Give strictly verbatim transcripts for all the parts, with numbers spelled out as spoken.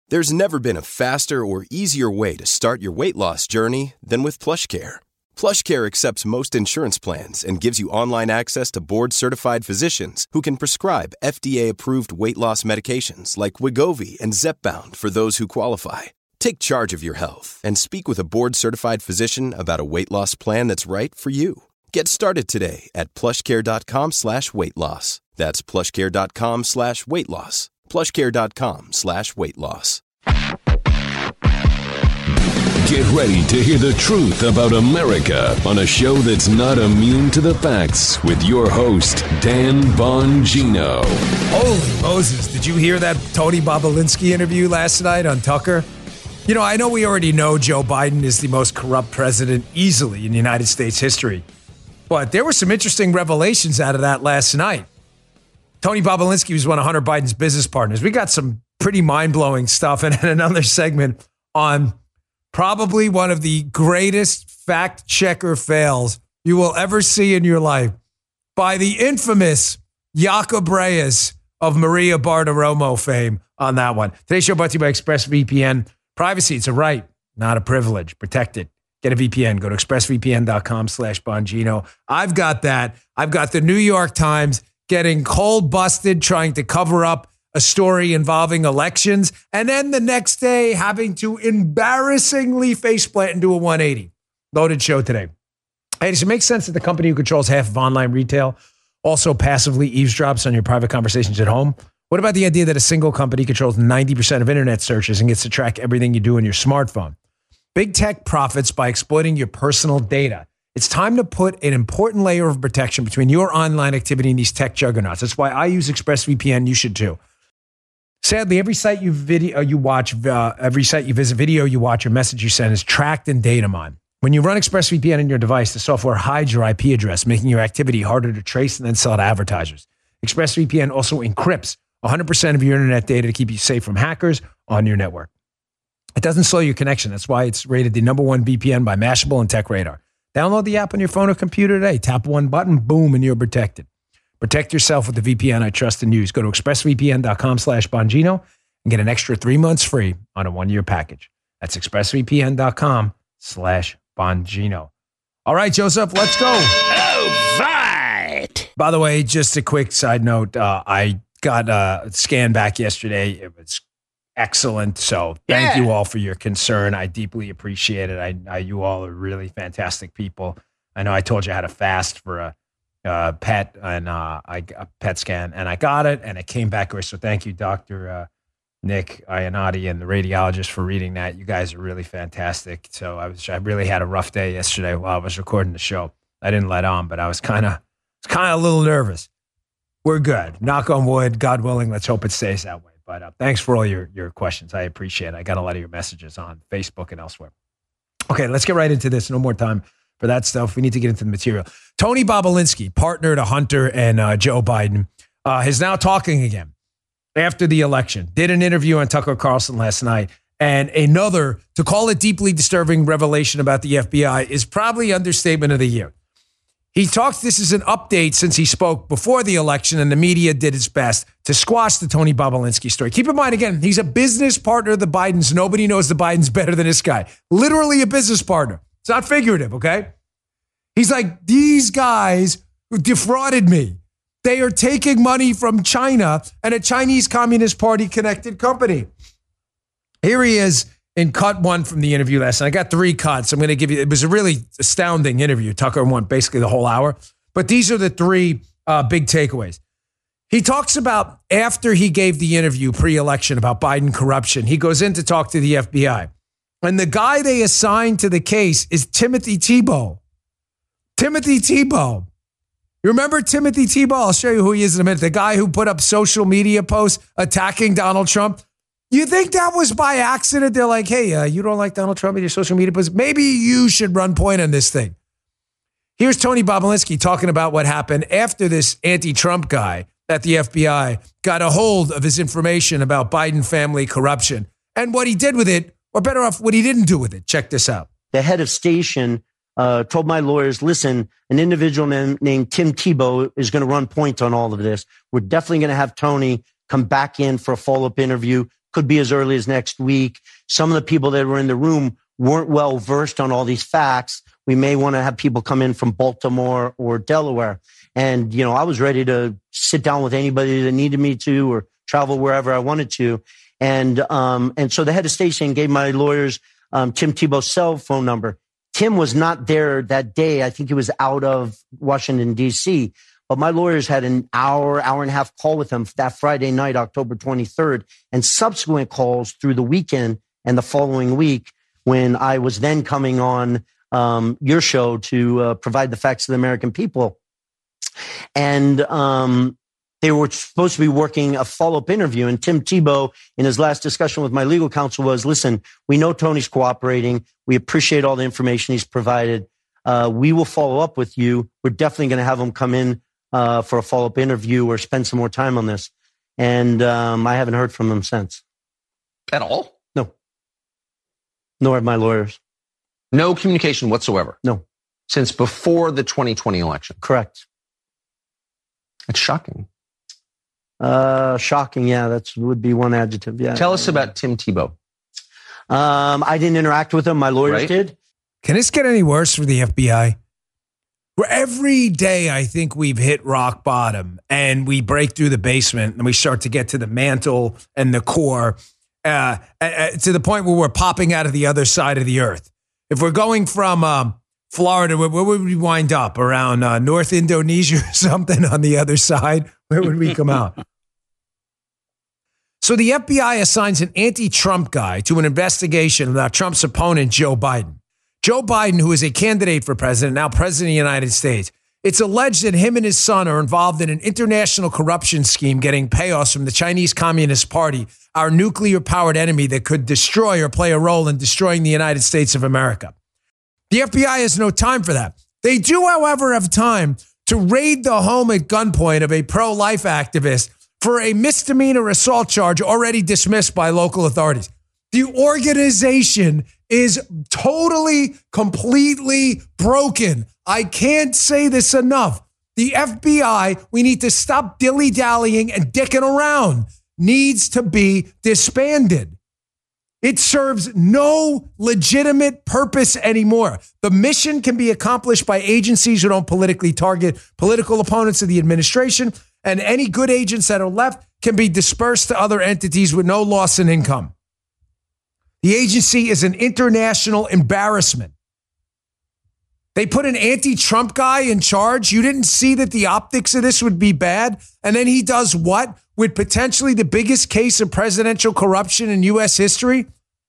There's never been a faster or easier way to start your weight loss journey than with PlushCare. PlushCare accepts most insurance plans and gives you online access to board-certified physicians who can prescribe F D A-approved weight loss medications like Wegovy and Zepbound for those who qualify. Take charge of your health and speak with a board-certified physician about a weight loss plan that's right for you. Get started today at plushcare.com slash weight loss. That's plushcare.com slash weight loss. plushcare.com slash weight loss. Get ready to hear the truth about America on a show that's not immune to the facts with your host, Dan Bongino. Holy Moses, did you hear that Tony Bobulinski interview last night on Tucker? You know, I know we already know Joe Biden is the most corrupt president easily in United States history, but there were some interesting revelations out of that last night. Tony Bobulinski was one of Hunter Biden's business partners. We got some pretty mind-blowing stuff in another segment on probably one of the greatest fact-checker fails you will ever see in your life by the infamous Jacob Reyes of Maria Bartiromo fame on that one. Today's show brought to you by ExpressVPN. Privacy, it's a right, not a privilege. Protect it. Get a V P N. Go to expressvpn.com slash Bongino. I've got that. I've got the New York Times getting cold busted, trying to cover up a story involving elections, and then the next day having to embarrassingly faceplant and do a one eighty. Loaded show today. Hey, does it make sense that the company who controls half of online retail also passively eavesdrops on your private conversations at home? What about the idea that a single company controls ninety percent of internet searches and gets to track everything you do on your smartphone? Big tech profits by exploiting your personal data. It's time to put an important layer of protection between your online activity and these tech juggernauts. That's why I use ExpressVPN. You should too. Sadly, every site you video you watch, uh, every site you visit, video you watch, or message you send is tracked and data mined. When you run ExpressVPN on your device, the software hides your I P address, making your activity harder to trace and then sell to advertisers. ExpressVPN also encrypts one hundred percent of your internet data to keep you safe from hackers on your network. It doesn't slow your connection. That's why it's rated the number one V P N by Mashable and TechRadar. Download the app on your phone or computer today. Tap one button, boom, and you're protected. Protect yourself with the V P N I trust and use. Go to expressvpn.com slash Bongino and get an extra three months free on a one-year package. That's expressvpn.com slash Bongino. All right, Joseph, let's go. All right. By the way, just a quick side note. Uh, I got a scan back yesterday. It was excellent. So thank Yeah. you all for your concern. I deeply appreciate it. I, I, you all are really fantastic people. I know I told you I had a fast for a, uh pet and uh, I a pet scan, and I got it, and it came back. So thank you, Doctor Uh, Nick Iannotti and the radiologist, for reading that. You guys are really fantastic. So I was I really had a rough day yesterday while I was recording the show. I didn't let on, but I was kind of kind of a little nervous. We're good. Knock on wood. God willing. Let's hope it stays that way. But uh, thanks for all your your questions. I appreciate it. I got a lot of your messages on Facebook and elsewhere. Okay, let's get right into this. No more time for that stuff. We need to get into the material. Tony Bobulinski, partner to Hunter and uh, Joe Biden, uh, is now talking again after the election. Did an interview on Tucker Carlson last night. And another, to call it deeply disturbing revelation about the F B I is probably understatement of the year. He talks, this is an update since he spoke before the election, and the media did its best to squash the Tony Bobulinski story. Keep in mind, again, he's a business partner of the Bidens. Nobody knows the Bidens better than this guy. Literally a business partner. It's not figurative, okay? He's like, these guys defrauded me. They are taking money from China and a Chinese Communist Party connected company. Here he is in cut one from the interview last night. I got three cuts. I'm going to give you, it was a really astounding interview. Tucker won basically the whole hour. But these are the three uh, big takeaways. He talks about after he gave the interview pre-election about Biden corruption, he goes in to talk to the F B I. And the guy they assigned to the case is Timothy Thibault. Timothy Thibault. You remember Timothy Thibault? I'll show you who he is in a minute. The guy who put up social media posts attacking Donald Trump. You think that was by accident? They're like, hey, uh, you don't like Donald Trump in your social media posts? Maybe you should run point on this thing. Here's Tony Bobulinski talking about what happened after this anti-Trump guy at the F B I got a hold of his information about Biden family corruption and what he did with it, or better off, what he didn't do with it. Check this out. The head of station uh, told my lawyers, listen, an individual man, named Tim Thibault is going to run point on all of this. We're definitely going to have Tony come back in for a follow-up interview. could be as early as next week. Some of the people that were in the room weren't well versed on all these facts. We may want to have people come in from Baltimore or Delaware. And, you know, I was ready to sit down with anybody that needed me to or travel wherever I wanted to. And, um, and so the head of station gave my lawyers, um, Tim Tebow's cell phone number. Tim was not there that day. I think he was out of Washington, D C, but my lawyers had an hour, hour and a half call with him that Friday night, October twenty-third, and subsequent calls through the weekend and the following week when I was then coming on um, your show to uh, provide the facts to the American people. And um, they were supposed to be working a follow-up interview. And Tim Tebow, in his last discussion with my legal counsel, was, listen, we know Tony's cooperating. We appreciate all the information he's provided. Uh, we will follow up with you. We're definitely going to have him come in uh, for a follow-up interview or spend some more time on this. And um, I haven't heard from him since. At all? No. Nor have my lawyers. No communication whatsoever? No. Since before the twenty twenty election? Correct. That's shocking. Uh, shocking. Yeah, that would be one adjective. Yeah. Tell us about Tim Tebow. Um, I didn't interact with him. My lawyers Right. did. Can this get any worse for the F B I? Where every day I think we've hit rock bottom and we break through the basement and we start to get to the mantle and the core uh, uh, to the point where we're popping out of the other side of the earth. If we're going from um, Florida, where, where would we wind up? Around uh, North Indonesia or something on the other side? Where would we come out? So the F B I assigns an anti-Trump guy to an investigation about Trump's opponent, Joe Biden. Joe Biden, who is a candidate for president, now president of the United States. It's alleged that him and his son are involved in an international corruption scheme getting payoffs from the Chinese Communist Party, our nuclear-powered enemy that could destroy or play a role in destroying the United States of America. The F B I has no time for that. They do, however, have time to raid the home at gunpoint of a pro-life activist for a misdemeanor assault charge already dismissed by local authorities. The organization is totally, completely broken. I can't say this enough. The F B I, we need to stop dilly-dallying and dicking around, needs to be disbanded. It serves no legitimate purpose anymore. The mission can be accomplished by agencies who don't politically target political opponents of the administration, and any good agents that are left can be dispersed to other entities with no loss in income. The agency is an international embarrassment. They put an anti-Trump guy in charge. You didn't see that the optics of this would be bad. And then he does what with potentially the biggest case of presidential corruption in U S history?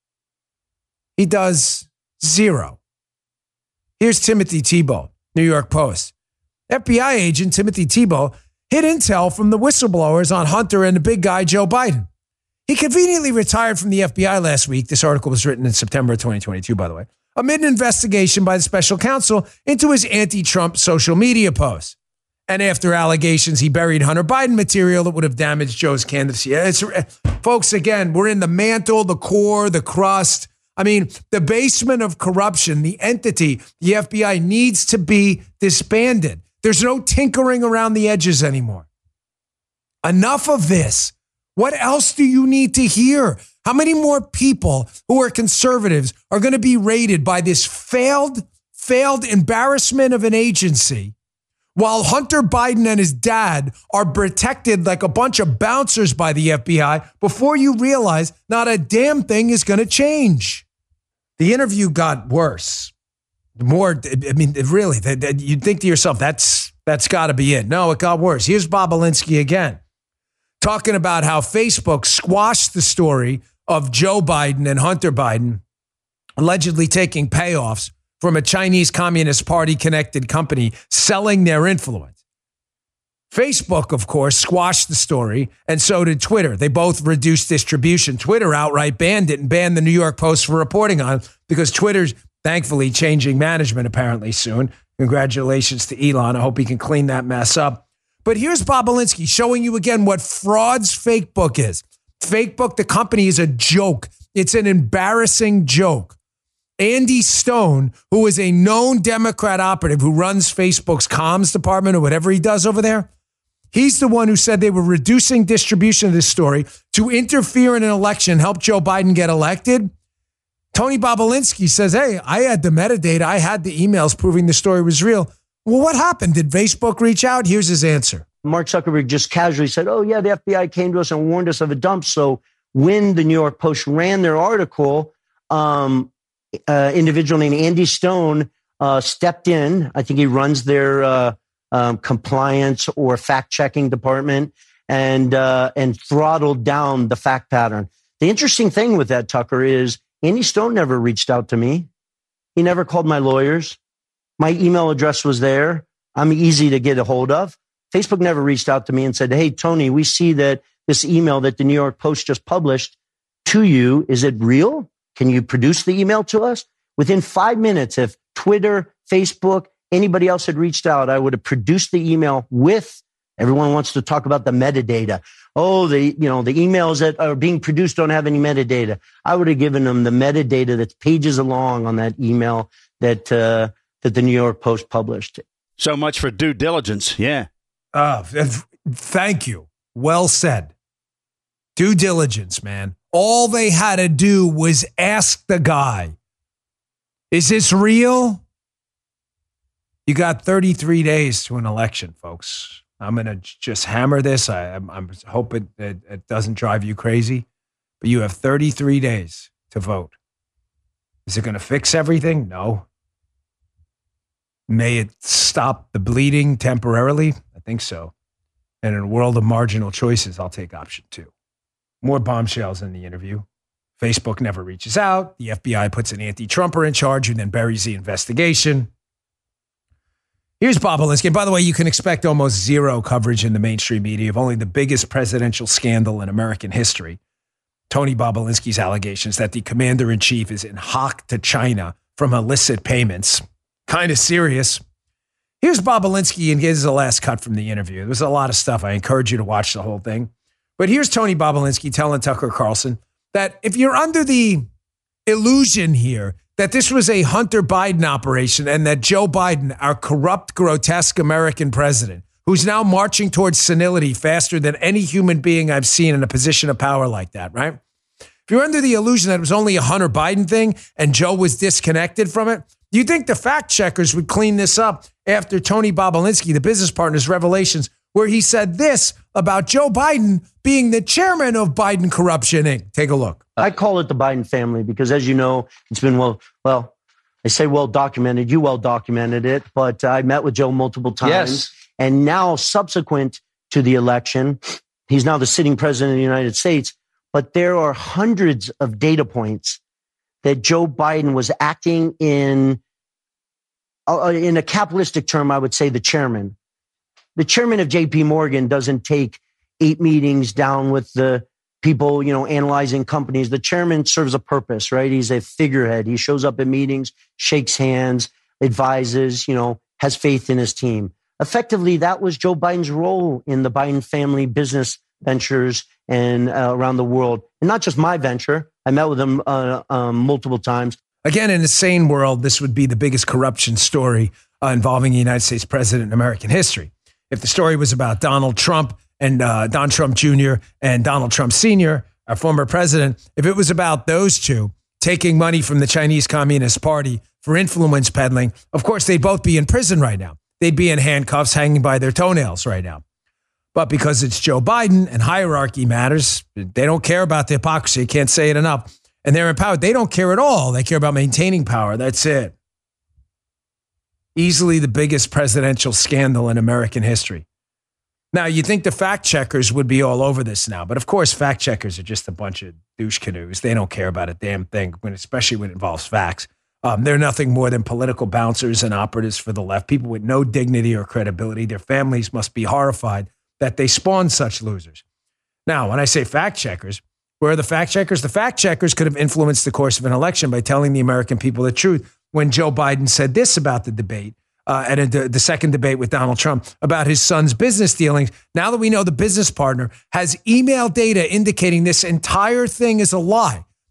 He does zero. Here's Timothy Tebow, New York Post. F B I agent Timothy Tebow hid intel from the whistleblowers on Hunter and the big guy, Joe Biden. He conveniently retired from the F B I last week. This article was written in September of twenty twenty-two, by the way, amid an investigation by the special counsel into his anti-Trump social media posts. And after allegations, he buried Hunter Biden material that would have damaged Joe's candidacy. It's, folks, again, we're in the mantle, the core, the crust. I mean, the basement of corruption, the entity, the F B I needs to be disbanded. There's no tinkering around the edges anymore. Enough of this. What else do you need to hear? How many more people who are conservatives are going to be raided by this failed, failed embarrassment of an agency while Hunter Biden and his dad are protected like a bunch of bouncers by the F B I before you realize not a damn thing is going to change? The interview got worse. More, I mean, really, you'd think to yourself, that's that's got to be it. No, it got worse. Here's Bob Alinsky again, talking about how Facebook squashed the story of Joe Biden and Hunter Biden allegedly taking payoffs from a Chinese Communist Party connected company selling their influence. Facebook, of course, squashed the story, and so did Twitter. They both reduced distribution. Twitter outright banned it and banned the New York Post for reporting on it because Twitter's thankfully changing management apparently soon. Congratulations to Elon. I hope he can clean that mess up. But here's Bob Alinsky showing you again what fraud's Facebook is. Facebook, the company, is a joke. It's an embarrassing joke. Andy Stone, who is a known Democrat operative who runs Facebook's comms department or whatever he does over there, He's the one who said they were reducing distribution of this story to interfere in an election, help Joe Biden get elected. Tony Bobulinski says, hey, I had the metadata. I had the emails proving the story was real. Well, what happened? Did Facebook reach out? Here's his answer. Mark Zuckerberg just casually said, oh, yeah, the F B I came to us and warned us of a dump. So when the New York Post ran their article, um, uh, individual named Andy Stone uh, stepped in. I think he runs their uh, um, compliance or fact-checking department and uh, and throttled down the fact pattern. The interesting thing with that, Tucker, is Andy Stone never reached out to me. He never called my lawyers. My email address was there. I'm easy to get a hold of. Facebook never reached out to me and said, hey, Tony, we see that this email that the New York Post just published to you, is it real? Can you produce the email to us? Within five minutes, if Twitter, Facebook, anybody else had reached out, I would have produced the email with, everyone wants to talk about the metadata. Oh, the, you know, the emails that are being produced don't have any metadata. I would have given them the metadata that's pages along on that email that, uh, that the New York Post published. So much for due diligence. Yeah. Uh, thank you. Well said. Due diligence, man. All they had to do was ask the guy, is this real? You got thirty-three days to an election, folks. I'm going to just hammer this. I, I'm, I'm hoping it, it doesn't drive you crazy, but you have thirty-three days to vote. Is it going to fix everything? No. May it stop the bleeding temporarily? I think so. And in a world of marginal choices, I'll take option two. More bombshells in the interview. Facebook never reaches out. The F B I puts an anti-Trumper in charge who then buries the investigation. Here's Bobulinski. And by the way, you can expect almost zero coverage in the mainstream media of only the biggest presidential scandal in American history. Tony Bobulinski's allegations that the commander-in-chief is in hock to China from illicit payments. Kind of serious. Here's Bobulinski, and here's the last cut from the interview. There's a lot of stuff. I encourage you to watch the whole thing. But here's Tony Bobulinski telling Tucker Carlson that if you're under the illusion here that this was a Hunter Biden operation and that Joe Biden, our corrupt, grotesque American president, who's now marching towards senility faster than any human being I've seen in a position of power like that, right? If you're under the illusion that it was only a Hunter Biden thing and Joe was disconnected from it, you think the fact checkers would clean this up after Tony Bobulinski, the business partner's revelations, where he said this about Joe Biden being the chairman of Biden Corruption Incorporated. Take a look. I call it the Biden family because, as you know, it's been well, well, I say well documented. You well documented it, but I met with Joe multiple times. Yes. And now, subsequent to the election, he's now the sitting president of the United States. But there are hundreds of data points that Joe Biden was acting in, uh, in a capitalistic term, I would say the chairman. The chairman of J P Morgan doesn't take eight meetings down with the people, you know, analyzing companies. The chairman serves a purpose, right? He's a figurehead. He shows up at meetings, shakes hands, advises, you know, has faith in his team. Effectively, that was Joe Biden's role in the Biden family business ventures and uh, around the world. And not just my venture. I met with him uh, um, multiple times. Again, in a sane world, this would be the biggest corruption story uh, involving a United States president in American history. If the story was about Donald Trump and uh, Don Trump Junior and Donald Trump Senior, our former president, if it was about those two taking money from the Chinese Communist Party for influence peddling, of course, they'd both be in prison right now. They'd be in handcuffs hanging by their toenails right now. But because it's Joe Biden and hierarchy matters, they don't care about the hypocrisy. Can't say it enough. And they're empowered. They don't care at all. They care about maintaining power. That's it. Easily the biggest presidential scandal in American history. Now, you think the fact checkers would be all over this now, but of course, fact checkers are just a bunch of douche canoes. They don't care about a damn thing, when, especially when it involves facts. Um, they're nothing more than political bouncers and operatives for the left, people with no dignity or credibility. Their families must be horrified that they spawn such losers. Now, when I say fact checkers, where are the fact checkers? The fact checkers could have influenced the course of an election by telling the American people the truth. When Joe Biden said this about the debate, uh, and a, the second debate with Donald Trump about his son's business dealings, now that we know the business partner has email data indicating this entire thing is a lie,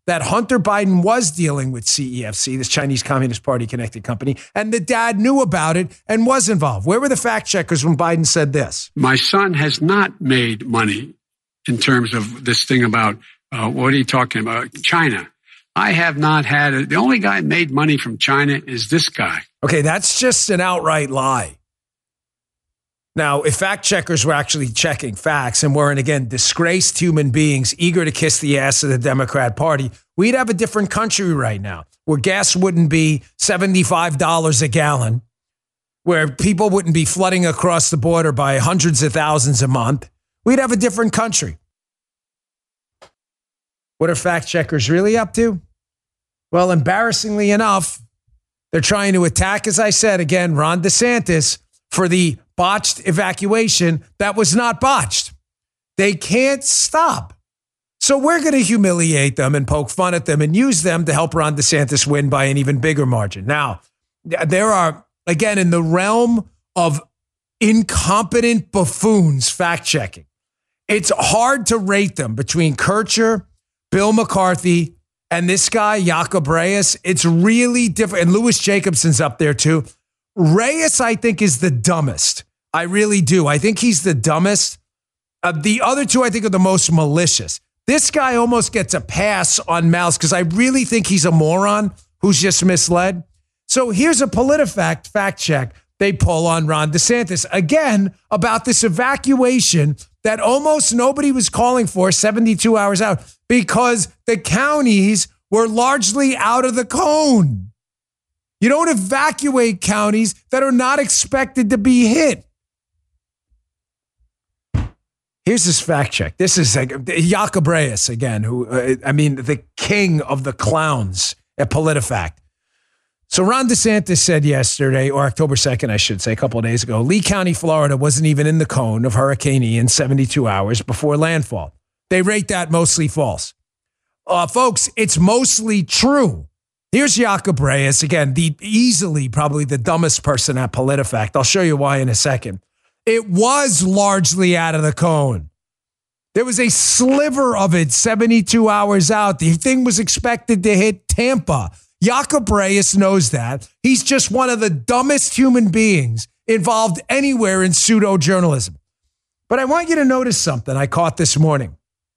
that Hunter Biden was dealing with C E F C, this Chinese Communist Party connected company, and the dad knew about it and was involved. Where were the fact checkers when Biden said this? My son has not made money in terms of this thing about, uh, what are you talking about? China. I have not had it. The only guy made money from China is this guy. Okay, that's just an outright lie. Now, if fact checkers were actually checking facts and weren't, again, disgraced human beings eager to kiss the ass of the Democrat Party, we'd have a different country right now where gas wouldn't be seventy-five dollars a gallon, where people wouldn't be flooding across the border by hundreds of thousands a month. We'd have a different country. What are fact checkers really up to? Well, embarrassingly enough, they're trying to attack, as I said, again, Ron DeSantis for the botched evacuation that was not botched. They can't stop. So we're going to humiliate them and poke fun at them and use them to help Ron DeSantis win by an even bigger margin. Now, there are, again, in the realm of incompetent buffoons fact-checking, it's hard to rate them between Kircher, Bill McCarthy, and this guy, Jacob Reyes. It's really different. And Louis Jacobson's up there too. Reyes, I think, is the dumbest. I really do. I think he's the dumbest. Uh, the other two, I think, are the most malicious. This guy almost gets a pass on malice because I really think he's a moron who's just misled. So here's a PolitiFact fact check they pull on Ron DeSantis, again, about this evacuation that almost nobody was calling for seventy-two hours out because the counties were largely out of the cone. You don't evacuate counties that are not expected to be hit. Here's this fact check. This is like Jacob Reyes again, who, uh, I mean, the king of the clowns at PolitiFact. So Ron DeSantis said yesterday, or October second, I should say, a couple of days ago, Lee County, Florida wasn't even in the cone of Hurricane Ian seventy-two hours before landfall. They rate that mostly false. Uh, folks, it's mostly true. Here's Jacob Reyes, again, the easily probably the dumbest person at PolitiFact. I'll show you why in a second. It was largely out of the cone. There was a sliver of it seventy-two hours out. The thing was expected to hit Tampa. Jacob Reyes knows that. He's just one of the dumbest human beings involved anywhere in pseudo-journalism. But I want you to notice something I caught this morning.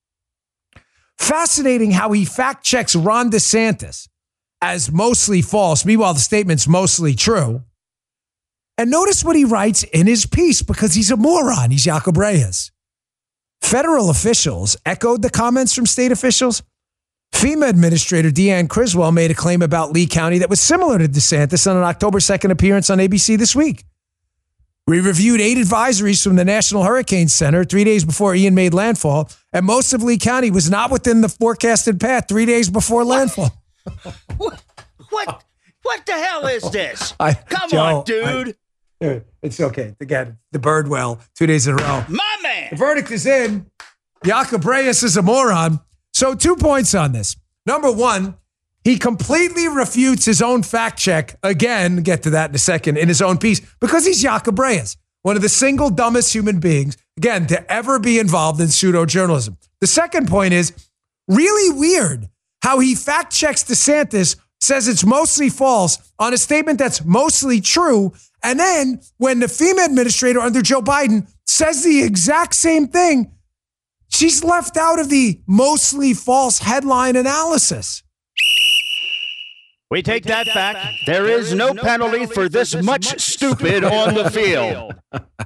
Fascinating how he fact-checks Ron DeSantis as mostly false. Meanwhile, the statement's mostly true. And notice what he writes in his piece because he's a moron. He's Jacob Reyes. Federal officials echoed the comments from state officials. FEMA Administrator Deanne Criswell made a claim about Lee County that was similar to DeSantis on an October second appearance on A B C This Week. We reviewed eight advisories from the National Hurricane Center three days before Ian made landfall, and most of Lee County was not within the forecasted path three days before landfall. What? What? What the hell is this? I, Come Joe, on, dude. I, it's okay. Again, the Birdwell, two days in a row. My man. The verdict is in. Jacob Reyes is a moron. So two points on this. Number one, he completely refutes his own fact check. Again, get to that in a second, in his own piece, because he's Jacob Reyes, one of the single dumbest human beings, again, to ever be involved in pseudo-journalism. The second point is really weird how he fact checks DeSantis, says it's mostly false on a statement that's mostly true. And then when the FEMA administrator under Joe Biden says the exact same thing, she's left out of the mostly false headline analysis. We take that back. There is no penalty for this much stupid on the field.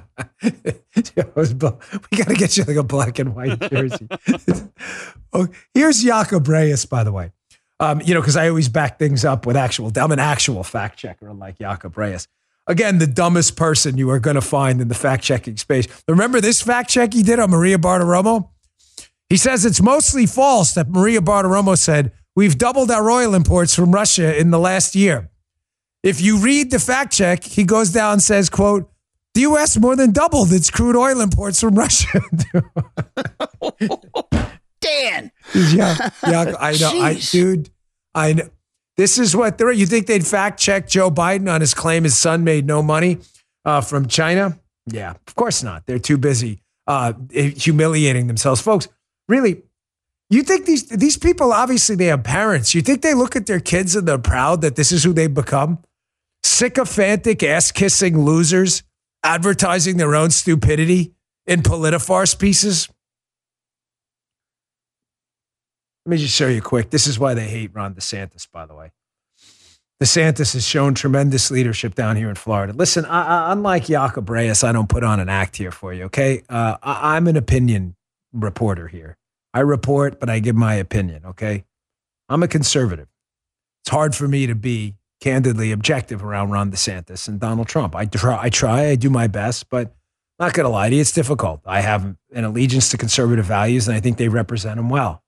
We got to get you like a black and white jersey. Oh, here's Jacob Reyes, by the way. Um, you know, because I always back things up with actual, I'm an actual fact checker, unlike Jacob Reyes. Again, the dumbest person you are going to find in the fact-checking space. Remember this fact check he did on Maria Bartiromo? He says it's mostly false that Maria Bartiromo said, we've doubled our oil imports from Russia in the last year. If you read the fact check, he goes down and says, quote, the U S more than doubled its crude oil imports from Russia. Dan. Yeah, yeah, I know. I, dude, I know. This is what they're, you think they'd fact check Joe Biden on his claim his son made no money uh, from China? Yeah, of course not. They're too busy uh, humiliating themselves. Folks, really, You think these these people, obviously they have parents. You think they look at their kids and they're proud that this is who they've become? Sycophantic, ass-kissing losers advertising their own stupidity in politifarce pieces? Let me just show you quick. This is why they hate Ron DeSantis, by the way. DeSantis has shown tremendous leadership down here in Florida. Listen, I, I, unlike Jacob Reyes, I don't put on an act here for you, okay? Uh, I, I'm an opinion reporter here. I report, but I give my opinion, okay? I'm a conservative. It's hard for me to be candidly objective around Ron DeSantis and Donald Trump. I try, I try, I do my best, but not going to lie to you, it's difficult. I have an allegiance to conservative values, and I think they represent them well.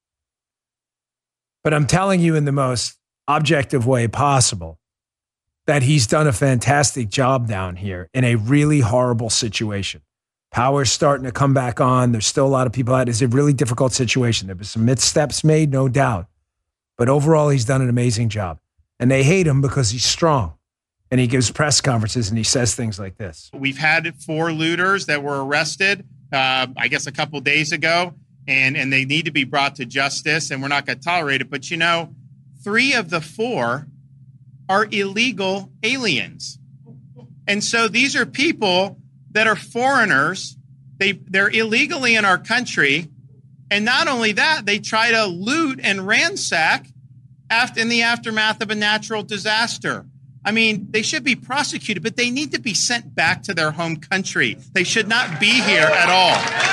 But I'm telling you in the most objective way possible that he's done a fantastic job down here in a really horrible situation. Power's starting to come back on. There's still a lot of people out. It's a really difficult situation. There were some missteps made, no doubt. But overall, he's done an amazing job. And they hate him because he's strong. And he gives press conferences and he says things like this. We've had four looters that were arrested, uh, I guess, a couple days ago. And, and they need to be brought to justice. And we're not going to tolerate it. But, you know, three of the four are illegal aliens. And so these are people that are foreigners. They, they're illegally in our country. And not only that, they try to loot and ransack after, in the aftermath of a natural disaster. I mean, they should be prosecuted, but they need to be sent back to their home country. They should not be here at all.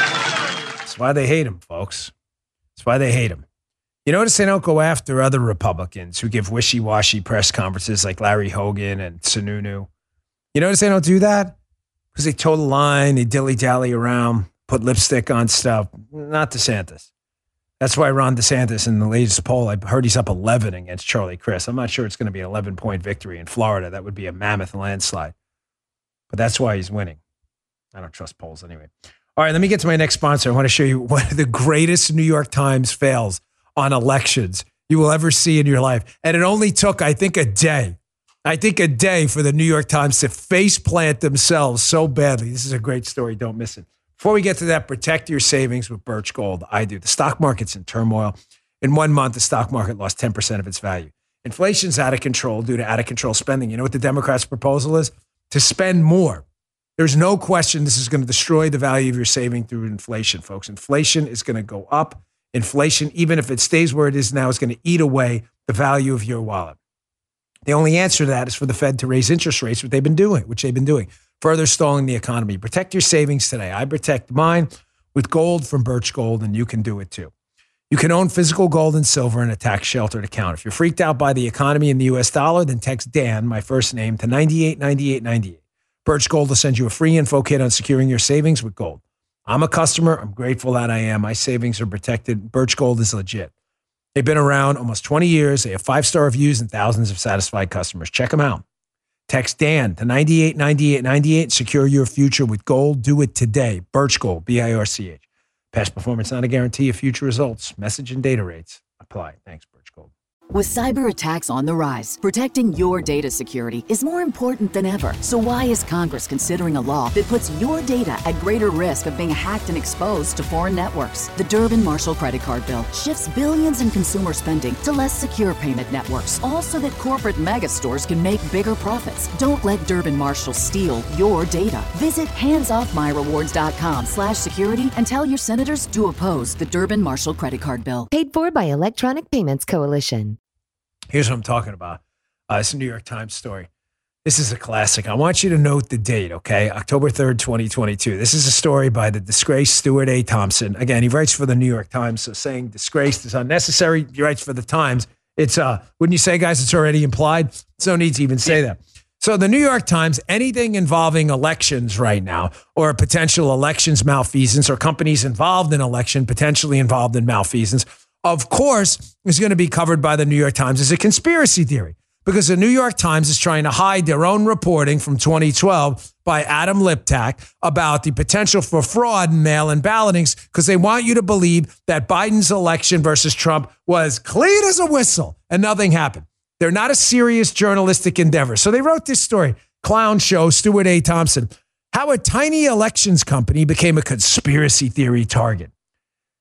That's why they hate him, folks. That's why they hate him. You notice they don't go after other Republicans who give wishy-washy press conferences like Larry Hogan and Sununu. You notice they don't do that? Because they toe the line, they dilly-dally around, put lipstick on stuff. Not DeSantis. That's why Ron DeSantis in the latest poll, I heard he's up eleven against Charlie Crist. I'm not sure it's going to be an eleven-point victory in Florida. That would be a mammoth landslide. But that's why he's winning. I don't trust polls anyway. All right, let me get to my next sponsor. I want to show you one of the greatest New York Times fails on elections you will ever see in your life. And it only took, I think, a day. I think a day for the New York Times to face plant themselves so badly. This is a great story. Don't miss it. Before we get to that, protect your savings with Birch Gold. I do. The stock market's in turmoil. In one month, the stock market lost ten percent of its value. Inflation's out of control due to out of control spending. You know what the Democrats' proposal is? To spend more. There's no question this is going to destroy the value of your saving through inflation, folks. Inflation is going to go up. Inflation, even if it stays where it is now, is going to eat away the value of your wallet. The only answer to that is for the Fed to raise interest rates, which they've been doing, which they've been doing, further stalling the economy. Protect your savings today. I protect mine with gold from Birch Gold, and you can do it too. You can own physical gold and silver in a tax-sheltered account. If you're freaked out by the economy and the U S dollar, then text Dan, my first name, to ninety-eight ninety-eight ninety-eight. Birch Gold will send you a free info kit on securing your savings with gold. I'm a customer. I'm grateful that I am. My savings are protected. Birch Gold is legit. They've been around almost twenty years. They have five-star reviews and thousands of satisfied customers. Check them out. Text Dan to ninety-eight ninety-eight ninety-eight. Secure your future with gold. Do it today. Birch Gold, B I R C H. Past performance not a guarantee of future results. Message and data rates apply. Thanks, Birch Gold. With cyber attacks on the rise, protecting your data security is more important than ever. So why is Congress considering a law that puts your data at greater risk of being hacked and exposed to foreign networks? The Durbin-Marshall credit card bill shifts billions in consumer spending to less secure payment networks, all so that corporate mega stores can make bigger profits. Don't let Durbin-Marshall steal your data. Visit handsoffmyrewards.com slash security and tell your senators to oppose the Durbin-Marshall credit card bill. Paid for by Electronic Payments Coalition. Here's what I'm talking about. Uh, it's a New York Times story. This is a classic. I want you to note the date, okay? October third, twenty twenty-two. This is a story by the disgraced Stuart A. Thompson. Again, he writes for the New York Times, so saying disgraced is unnecessary. He writes for the Times. It's, uh, wouldn't you say, guys, it's already implied? There's no need to even say that. So the New York Times, anything involving elections right now, or potential elections malfeasance, or companies involved in election, potentially involved in malfeasance, of course, is going to be covered by the New York Times as a conspiracy theory, because the New York Times is trying to hide their own reporting from twenty twelve by Adam Liptak about the potential for fraud in mail-in ballotings, because they want you to believe that Biden's election versus Trump was clean as a whistle and nothing happened. They're not a serious journalistic endeavor. So they wrote this story, Clown Show, Stuart A. Thompson, how a tiny elections company became a conspiracy theory target.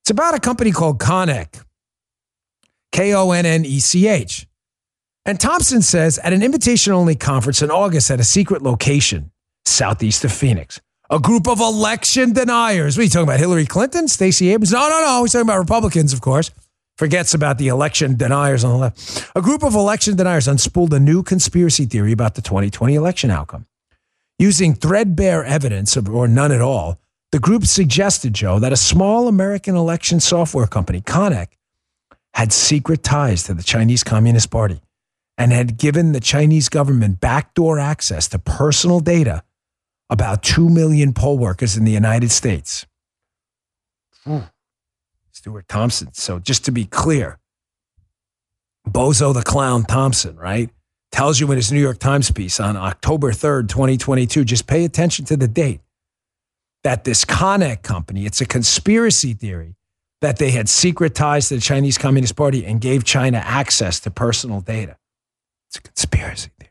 It's about a company called Konnech, K O N N E C H. And Thompson says at an invitation-only conference in August at a secret location southeast of Phoenix, a group of election deniers. What are you talking about, Hillary Clinton, Stacey Abrams? No, no, no. He's talking about Republicans, of course. Forgets about the election deniers on the left. A group of election deniers unspooled a new conspiracy theory about the twenty twenty election outcome. Using threadbare evidence, or none at all, the group suggested, Joe, that a small American election software company, Konnech, had secret ties to the Chinese Communist Party and had given the Chinese government backdoor access to personal data about two million poll workers in the United States. Ooh. Stuart Thompson. So just to be clear, Bozo the Clown Thompson, right, tells you in his New York Times piece on October third, twenty twenty-two, just pay attention to the date, that this Konnech company, it's a conspiracy theory that they had secret ties to the Chinese Communist Party and gave China access to personal data. It's a conspiracy theory.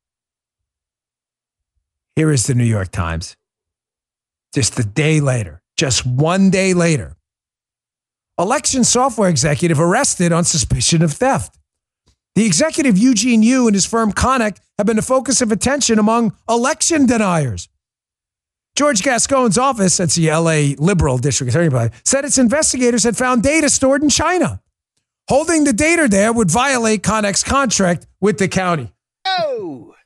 Here is the New York Times. Just a day later, just one day later, election software executive arrested on suspicion of theft. The executive Eugene Yu and his firm Konnech have been the focus of attention among election deniers. George Gascon's office, that's the L A Liberal District Attorney, said its investigators had found data stored in China. Holding the data there would violate Konnech's contract with the county. Oh!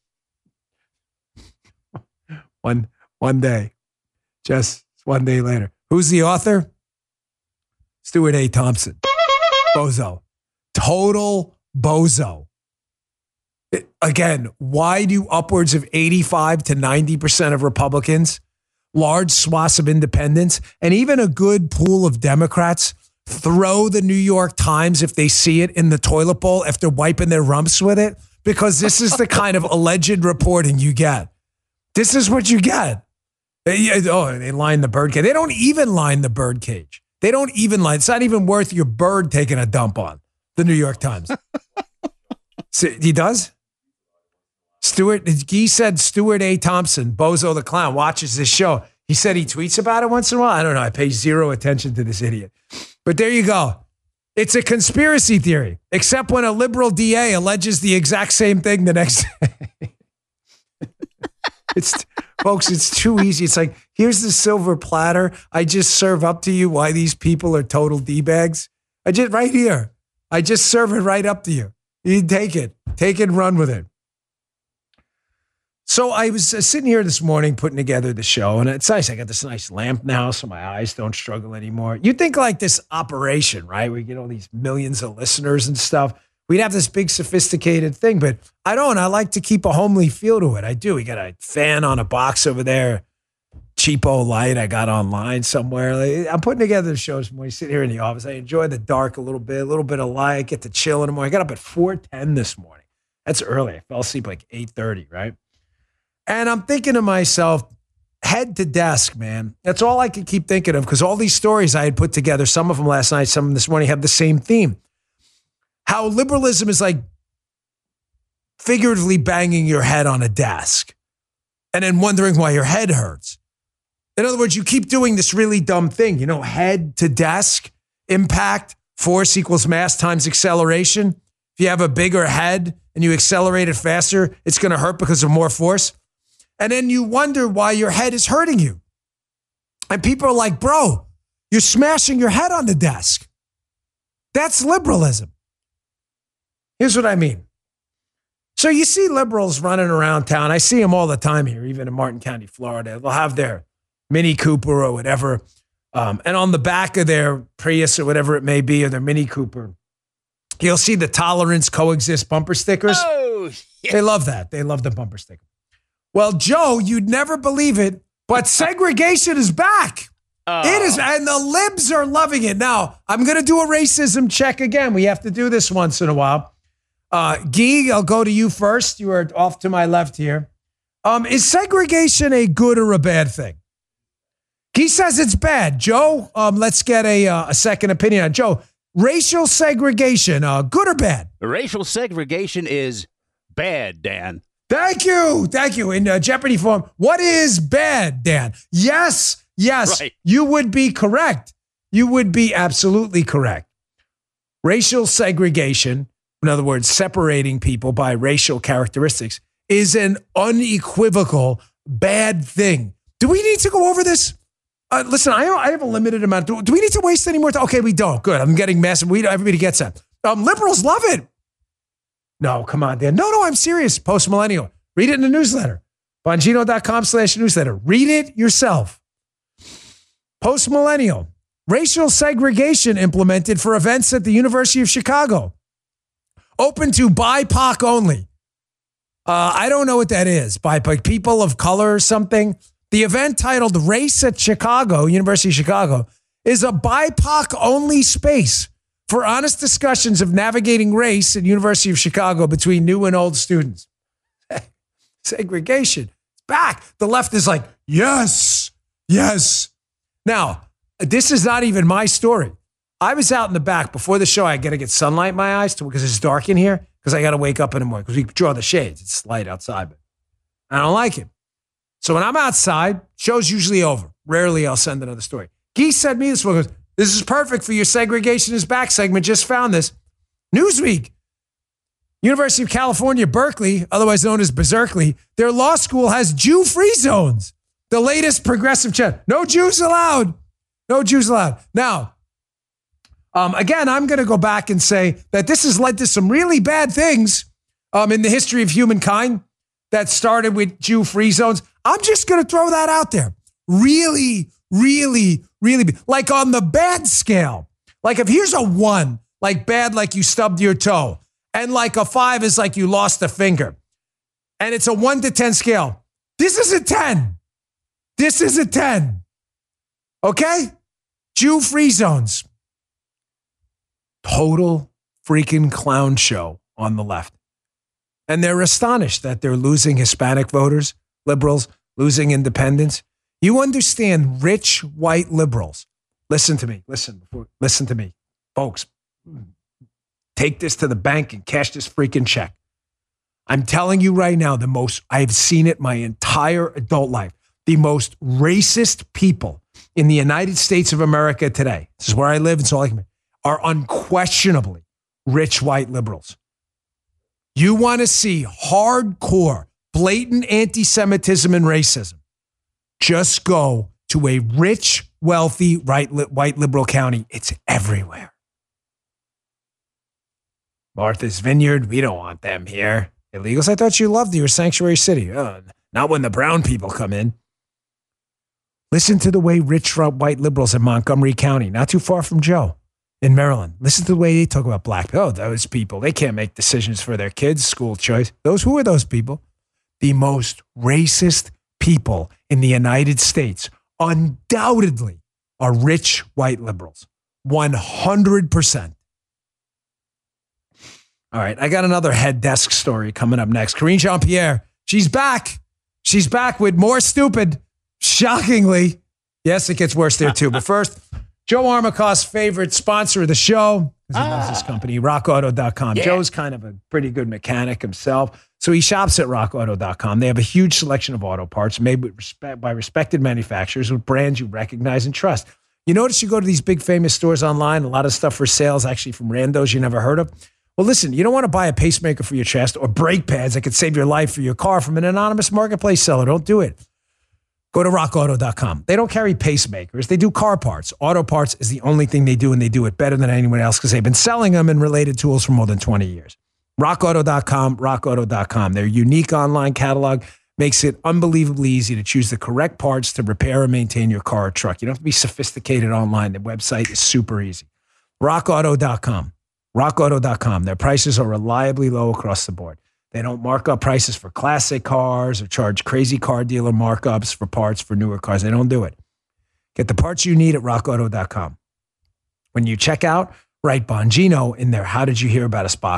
one, one day. Just one day later. Who's the author? Stuart A. Thompson. Bozo. Total bozo. It, again, why do upwards of eighty-five to ninety percent of Republicans, large swaths of independents, and even a good pool of Democrats throw the New York Times if they see it in the toilet bowl after wiping their rumps with it? Because this is the kind of alleged reporting you get. This is what you get. Oh, they line the bird cage. They don't even line the bird cage. They don't even line. It's not even worth your bird taking a dump on, the New York Times. So, he does? Stuart, he said Stuart A. Thompson, Bozo the Clown, watches this show. He said he tweets about it once in a while. I don't know. I pay zero attention to this idiot. But there you go. It's a conspiracy theory, except when a liberal D A alleges the exact same thing the next day. It's, folks, it's too easy. It's like, here's the silver platter. I just serve up to you why these people are total D-bags. I just, right here. I just serve it right up to you. You take it. Take it and run with it. So I was uh, sitting here this morning putting together the show, and it's nice. I got this nice lamp now, so my eyes don't struggle anymore. You think like this operation, right? We get all these millions of listeners and stuff. We'd have this big sophisticated thing, but I don't. I like to keep a homely feel to it. I do. We got a fan on a box over there, cheapo light I got online somewhere. Like, I'm putting together the shows when we sit here in the office. I enjoy the dark a little bit, a little bit of light. I get to chill in the morning. I got up at four ten this morning. That's early. I fell asleep like eight thirty, right? And I'm thinking to myself, head to desk, man. That's all I could keep thinking of because all these stories I had put together, some of them last night, some of them this morning, have the same theme. How liberalism is like figuratively banging your head on a desk and then wondering why your head hurts. In other words, you keep doing this really dumb thing, you know, head to desk, impact, force equals mass times acceleration. If you have a bigger head and you accelerate it faster, it's going to hurt because of more force. And then you wonder why your head is hurting you. And people are like, bro, you're smashing your head on the desk. That's liberalism. Here's what I mean. So you see liberals running around town. I see them all the time here, even in Martin County, Florida. They'll have their Mini Cooper or whatever. Um, and on the back of their Prius or whatever it may be, or their Mini Cooper, you'll see the tolerance coexist bumper stickers. Oh, yeah. They love that. They love the bumper sticker. Well, Joe, you'd never believe it, but segregation is back. Oh. It is, and the libs are loving it. Now, I'm going to do a racism check again. We have to do this once in a while. Uh, Guy, I'll go to you first. You are off to my left here. Um, is segregation a good or a bad thing? Guy says it's bad. Joe, um, let's get a, uh, a second opinion on Joe. Racial segregation, uh, good or bad? Racial segregation is bad, Dan. Thank you. Thank you. In uh, Jeopardy form, what is bad, Dan? Yes, yes, right. You would be correct. you would be absolutely correct. Racial segregation, in other words, separating people by racial characteristics, is an unequivocal bad thing. Do we need to go over this? Uh, listen, I, I have a limited amount. Do, do we need to waste any more time? Okay, we don't. Good. I'm getting massive. We, everybody gets that. Um, liberals love it. No, come on, Dan. No, no, I'm serious. Post Millennial. Read it in the newsletter. Bongino.com slash newsletter. Read it yourself. Post Millennial. Racial segregation implemented for events at the University of Chicago. Open to B I P O C only. Uh, I don't know what that is. By like people of color or something. The event titled Race at Chicago, University of Chicago, is a B I P O C only space for honest discussions of navigating race at University of Chicago between new and old students. Segregation. It's back. The left is like, yes, yes. Now, this is not even my story. I was out in the back before the show. I got to get sunlight in my eyes because it's dark in here because I got to wake up in the morning because we draw the shades. It's light outside, but I don't like it. So when I'm outside, show's usually over. Rarely I'll send another story. Geese said me this one goes, this is perfect for your segregation is back segment. Just found this. Newsweek. University of California, Berkeley, otherwise known as Berkeley, their law school has Jew-free zones. The latest progressive trend. No Jews allowed. No Jews allowed. Now, um, again, I'm going to go back and say that this has led to some really bad things um, in the history of humankind that started with Jew-free zones. I'm just going to throw that out there. Really, really, really, like on the bad scale. Like if here's a one, like bad, like you stubbed your toe. And like a five is like you lost a finger. And it's a one to ten scale. This is a ten. This is a ten. Okay? Jew-free zones. Total freaking clown show on the left. And they're astonished that they're losing Hispanic voters, liberals, losing independents. You understand rich white liberals. Listen to me. Listen. Listen to me. Folks, take this to the bank and cash this freaking check. I'm telling you right now, the most, I've seen it my entire adult life. The most racist people in the United States of America today, this is where I live, and so I can, are unquestionably rich white liberals. You want to see hardcore, blatant anti-Semitism and racism, just go to a rich, wealthy, right, white liberal county. It's everywhere. Martha's Vineyard, we don't want them here. Illegals, I thought you loved your sanctuary city. Oh, not when the brown people come in. Listen to the way rich white liberals in Montgomery County, not too far from Joe, in Maryland. Listen to the way they talk about black people. Oh, those people, they can't make decisions for their kids' school choice. Those, who are those people? The most racist people in the United States, undoubtedly, are rich white liberals. one hundred percent. All right, I got another head desk story coming up next. Karine Jean-Pierre, she's back. She's back with more stupid, shockingly. Yes, it gets worse there too. But first, Joe Armacost's favorite sponsor of the show, because he loves this company, rock auto dot com. Yeah. Joe's kind of a pretty good mechanic himself, so he shops at rock auto dot com. They have a huge selection of auto parts made with respect, by respected manufacturers with brands you recognize and trust. You notice you go to these big famous stores online, a lot of stuff for sales actually from randos you never heard of. Well, listen, you don't want to buy a pacemaker for your chest or brake pads that could save your life for your car from an anonymous marketplace seller. Don't do it. Go to rock auto dot com. They don't carry pacemakers. They do car parts. Auto parts is the only thing they do, and they do it better than anyone else because they've been selling them and related tools for more than twenty years. rock auto dot com, rock auto dot com. Their unique online catalog makes it unbelievably easy to choose the correct parts to repair and maintain your car or truck. You don't have to be sophisticated online. The website is super easy. rock auto dot com. rock auto dot com. Their prices are reliably low across the board. They don't mark up prices for classic cars or charge crazy car dealer markups for parts for newer cars. They don't do it. Get the parts you need at rock auto dot com. When you check out, write Bongino in their How Did You Hear About Us box.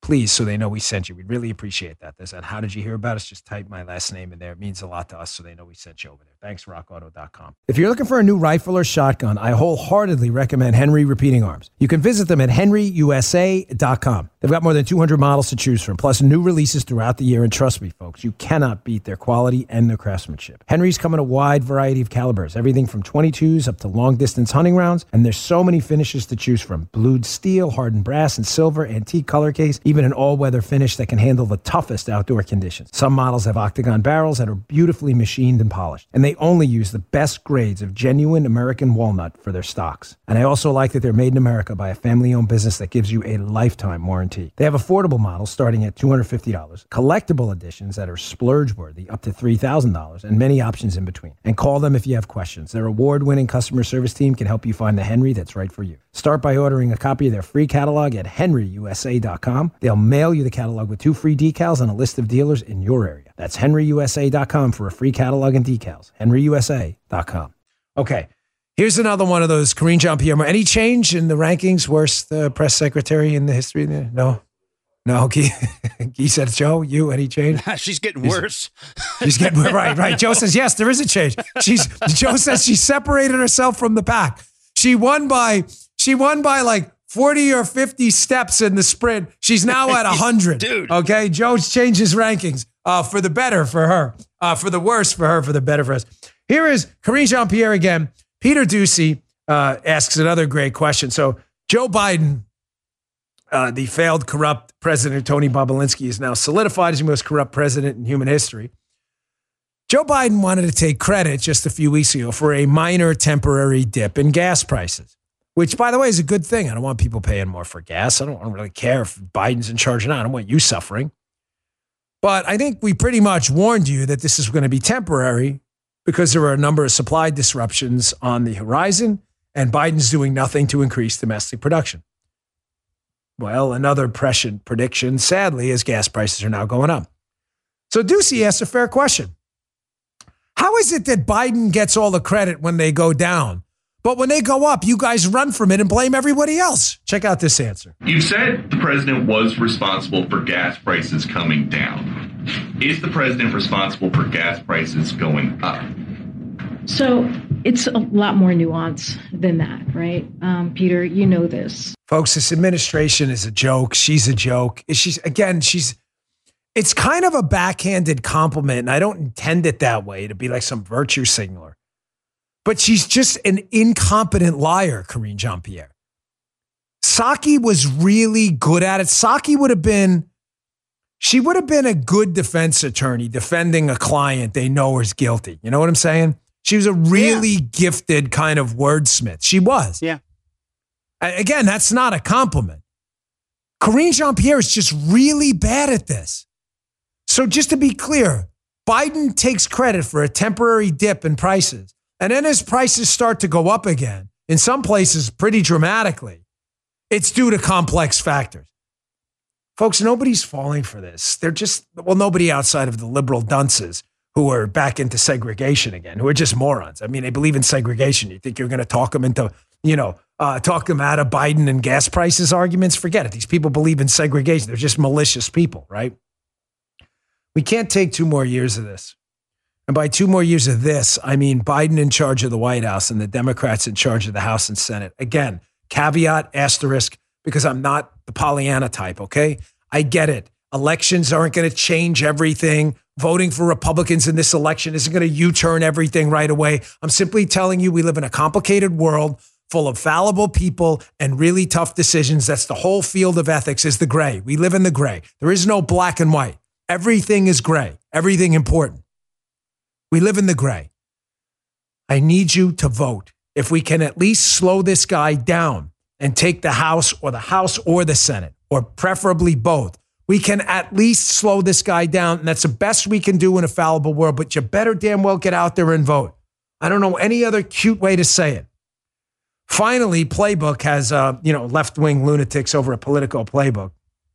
please, so they know we sent you. We'd really appreciate that. There's that, how did you hear about us? Just type my last name in there. It means a lot to us, so they know we sent you over there. Thanks, rock auto dot com. If you're looking for a new rifle or shotgun, I wholeheartedly recommend Henry Repeating Arms. You can visit them at henry u s a dot com. They've got more than two hundred models to choose from, plus new releases throughout the year. And trust me, folks, you cannot beat their quality and their craftsmanship. Henry's come in a wide variety of calibers, everything from twenty-twos up to long-distance hunting rounds. And there's so many finishes to choose from. Blued steel, hardened brass, and silver, antique color case, even an all-weather finish that can handle the toughest outdoor conditions. Some models have octagon barrels that are beautifully machined and polished. And they only use the best grades of genuine American walnut for their stocks. And I also like that they're made in America by a family-owned business that gives you a lifetime warranty. They have affordable models starting at two hundred fifty dollars, collectible editions that are splurge-worthy up to three thousand dollars, and many options in between. And call them if you have questions. Their award-winning customer service team can help you find the Henry that's right for you. Start by ordering a copy of their free catalog at henry u s a dot com. They'll mail you the catalog with two free decals and a list of dealers in your area. That's henry u s a dot com for a free catalog and decals. henry u s a dot com. Okay, here's another one of those Karine Jean-Pierre. Any change in the rankings? Worst uh, press secretary in the history? No? No, Guy, Guy said, Joe, you, any change? She's getting worse. She's getting, right, right. Joe says, yes, there is a change. She's, Joe says she separated herself from the pack. She won by, she won by like forty or fifty steps in the sprint. She's now at one hundred. Dude. Okay, Joe's changed his rankings uh, for the better for her, uh, for the worse for her, for the better for us. Here is Karine Jean-Pierre again. Peter Doocy uh, asks another great question. So Joe Biden, uh, the failed corrupt president Tony Bobulinski, is now solidified as the most corrupt president in human history. Joe Biden wanted to take credit just a few weeks ago for a minor temporary dip in gas prices, which, by the way, is a good thing. I don't want people paying more for gas. I don't, I don't really care if Biden's in charge or not. I don't want you suffering. But I think we pretty much warned you that this is going to be temporary because there are a number of supply disruptions on the horizon, and Biden's doing nothing to increase domestic production. Well, another prescient prediction, sadly, is gas prices are now going up. So Doocy asked a fair question. How is it that Biden gets all the credit when they go down, but when they go up, you guys run from it and blame everybody else? Check out this answer. You said the president was responsible for gas prices coming down. Is the president responsible for gas prices going up? So it's a lot more nuance than that, right? Um, Peter, you know this. Folks, this administration is a joke. She's a joke. She's, again, she's, it's kind of a backhanded compliment, and I don't intend it that way to be like some virtue signaler. But she's just an incompetent liar, Karine Jean-Pierre. Psaki was really good at it. Psaki would have been, she would have been a good defense attorney defending a client they know is guilty. You know what I'm saying? She was a really yeah. gifted kind of wordsmith. She was. Yeah. Again, that's not a compliment. Karine Jean-Pierre is just really bad at this. So just to be clear, Biden takes credit for a temporary dip in prices. And then as prices start to go up again, in some places pretty dramatically, it's due to complex factors. Folks, nobody's falling for this. They're just, well, nobody outside of the liberal dunces who are back into segregation again, who are just morons. I mean, they believe in segregation. You think you're going to talk them into, you know, uh, talk them out of Biden and gas prices arguments? Forget it. These people believe in segregation. They're just malicious people, right? We can't take two more years of this. And by two more years of this, I mean Biden in charge of the White House and the Democrats in charge of the House and Senate. Again, caveat, asterisk, because I'm not the Pollyanna type, okay? I get it. Elections aren't going to change everything. Voting for Republicans in this election isn't going to U-turn everything right away. I'm simply telling you we live in a complicated world full of fallible people and really tough decisions. That's the whole field of ethics, is the gray. We live in the gray. There is no black and white. Everything is gray. Everything important. We live in the gray. I need you to vote. If we can at least slow this guy down and take the House or the House or the Senate, or preferably both, we can at least slow this guy down. And that's the best we can do in a fallible world. But you better damn well get out there and vote. I don't know any other cute way to say it. Finally, Playbook has, uh, you know, left-wing lunatics over at Politico Playbook.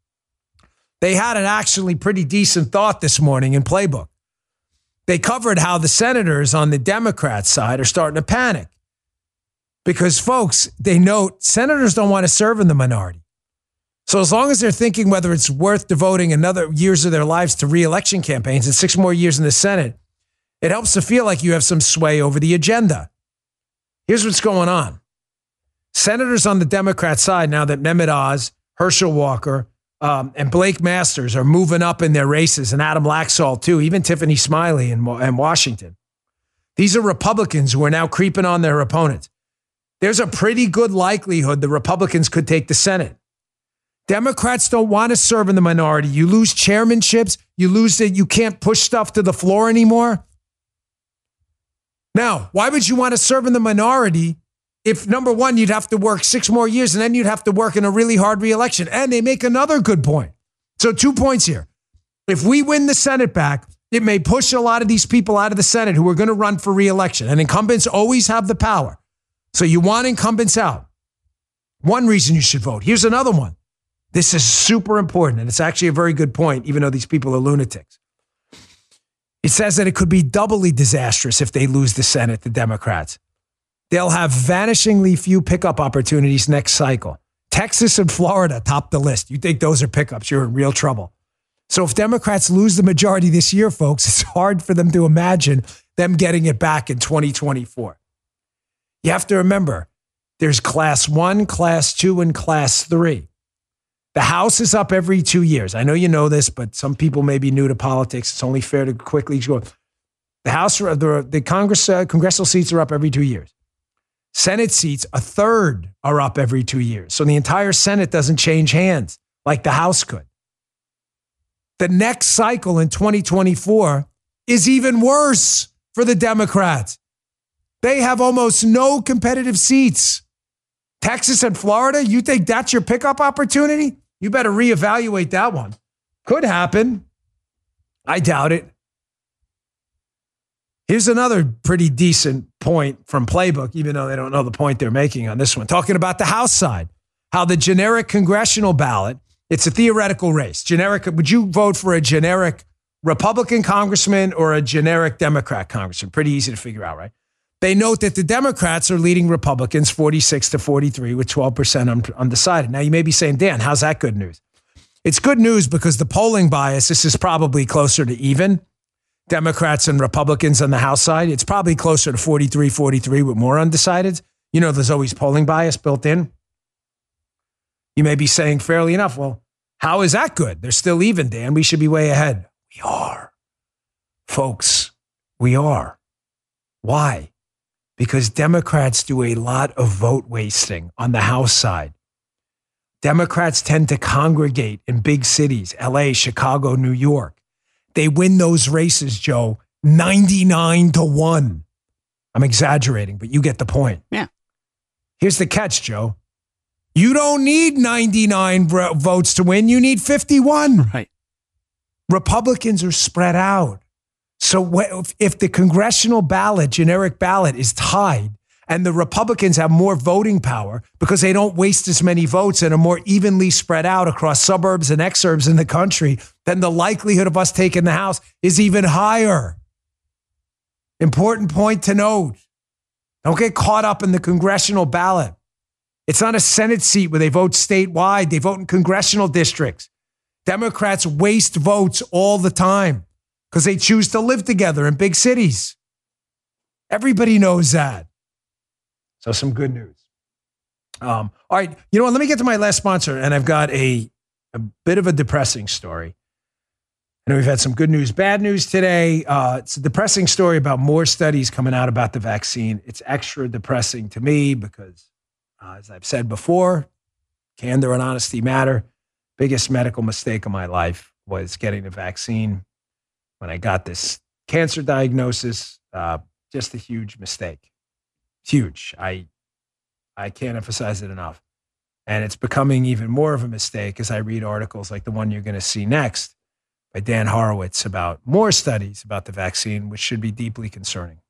They had an actually pretty decent thought this morning in Playbook. They covered how the senators on the Democrat side are starting to panic. Because, folks, they note senators don't want to serve in the minority. So as long as they're thinking whether it's worth devoting another years of their lives to re-election campaigns and six more years in the Senate, it helps to feel like you have some sway over the agenda. Here's what's going on. Senators on the Democrat side, now that Mehmet Oz, Herschel Walker, um, and Blake Masters are moving up in their races, and Adam Laxalt too, even Tiffany Smiley in, in Washington. These are Republicans who are now creeping on their opponents. There's a pretty good likelihood the Republicans could take the Senate. Democrats don't want to serve in the minority. You lose chairmanships. You lose it. You can't push stuff to the floor anymore. Now, why would you want to serve in the minority if, number one, you'd have to work six more years and then you'd have to work in a really hard reelection? And they make another good point. So two points here. If we win the Senate back, it may push a lot of these people out of the Senate who are going to run for reelection. And incumbents always have the power. So you want incumbents out. One reason you should vote. Here's another one. This is super important, and it's actually a very good point, even though these people are lunatics. It says that it could be doubly disastrous if they lose the Senate, the Democrats. They'll have vanishingly few pickup opportunities next cycle. Texas and Florida top the list. You think those are pickups, you're in real trouble. So if Democrats lose the majority this year, folks, it's hard for them to imagine them getting it back in twenty twenty-four. You have to remember, there's class one, class two, and class three. The House is up every two years. I know you know this, but some people may be new to politics. It's only fair to quickly go. The House, the, the Congress, uh, congressional seats are up every two years. Senate seats, a third are up every two years. So the entire Senate doesn't change hands like the House could. The next cycle in twenty twenty-four is even worse for the Democrats. They have almost no competitive seats. Texas and Florida, you think that's your pickup opportunity? You better reevaluate that one. Could happen. I doubt it. Here's another pretty decent point from Playbook, even though they don't know the point they're making on this one. Talking about the House side, how the generic congressional ballot, it's a theoretical race. Generic, would you vote for a generic Republican congressman or a generic Democrat congressman? Pretty easy to figure out, right? They note that the Democrats are leading Republicans forty-six to forty-three with twelve percent undecided. Now, you may be saying, Dan, how's that good news? It's good news because the polling bias, this is probably closer to even. Democrats and Republicans on the House side, it's probably closer to forty-three forty-three with more undecideds. You know, there's always polling bias built in. You may be saying fairly enough, well, how is that good? They're still even, Dan. We should be way ahead. We are. Folks, we are. Why? Because Democrats do a lot of vote wasting on the House side. Democrats tend to congregate in big cities, L A, Chicago, New York. They win those races, Joe, ninety-nine to one. I'm exaggerating, but you get the point. Yeah. Here's the catch, Joe. You don't need ninety-nine votes to win. You need fifty-one. Right. Republicans are spread out. So if the congressional ballot, generic ballot, is tied and the Republicans have more voting power because they don't waste as many votes and are more evenly spread out across suburbs and exurbs in the country, then the likelihood of us taking the House is even higher. Important point to note. Don't get caught up in the congressional ballot. It's not a Senate seat where they vote statewide. They vote in congressional districts. Democrats waste votes all the time because they choose to live together in big cities. Everybody knows that. So some good news. Um, all right, you know what? Let me get to my last sponsor, and I've got a, a bit of a depressing story. I know we've had some good news, bad news today. Uh, it's a depressing story about more studies coming out about the vaccine. It's extra depressing to me because, uh, as I've said before, candor and honesty matter. Biggest medical mistake of my life was getting the vaccine. When I got this cancer diagnosis, uh, just a huge mistake. Huge. I I can't emphasize it enough. And it's becoming even more of a mistake as I read articles like the one you're going to see next by Dan Horowitz about more studies about the vaccine, which should be deeply concerning.